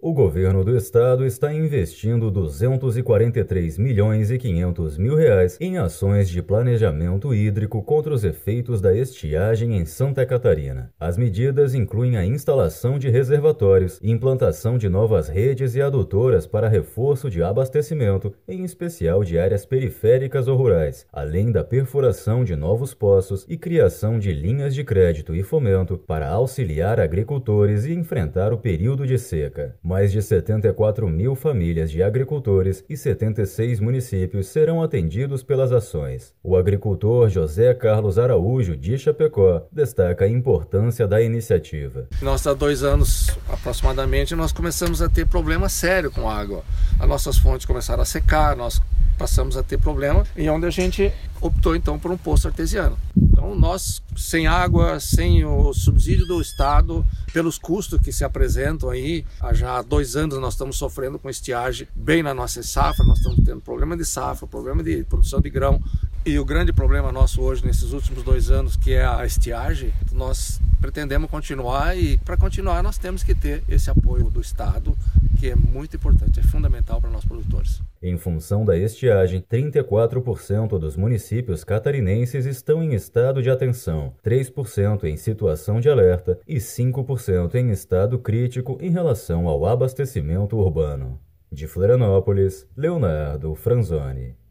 O governo do estado está investindo R$ 243 milhões e 500 mil reais em ações de planejamento hídrico contra os efeitos da estiagem em Santa Catarina. As medidas incluem a instalação de reservatórios, implantação de novas redes e adutoras para reforço de abastecimento, em especial de áreas periféricas ou rurais, além da perfuração de novos poços e criação de linhas de crédito e fomento para auxiliar agricultores e enfrentar o período de seca. Mais de 74 mil famílias de agricultores e 76 municípios serão atendidos pelas ações. O agricultor José Carlos Araújo, de Chapecó, destaca a importância da iniciativa. Nós, há 2 anos aproximadamente, nós começamos a ter problema sério com água. As nossas fontes começaram a secar, nós passamos a ter problema, e onde a gente optou então por um poço artesiano. Então nós, sem água, sem o subsídio do Estado, pelos custos que se apresentam aí, já há 2 anos nós estamos sofrendo com estiagem bem na nossa safra, nós estamos tendo problema de safra, problema de produção de grão, e o grande problema nosso hoje, nesses últimos 2 anos, que é a estiagem, nós pretendemos continuar, e para continuar nós temos que ter esse apoio do Estado, que é muito importante, é fundamental para nós produtores. Em função da estiagem, 34% dos municípios catarinenses estão em estado de atenção, 3% em situação de alerta e 5% em estado crítico em relação ao abastecimento urbano. De Florianópolis, Leonardo Franzoni.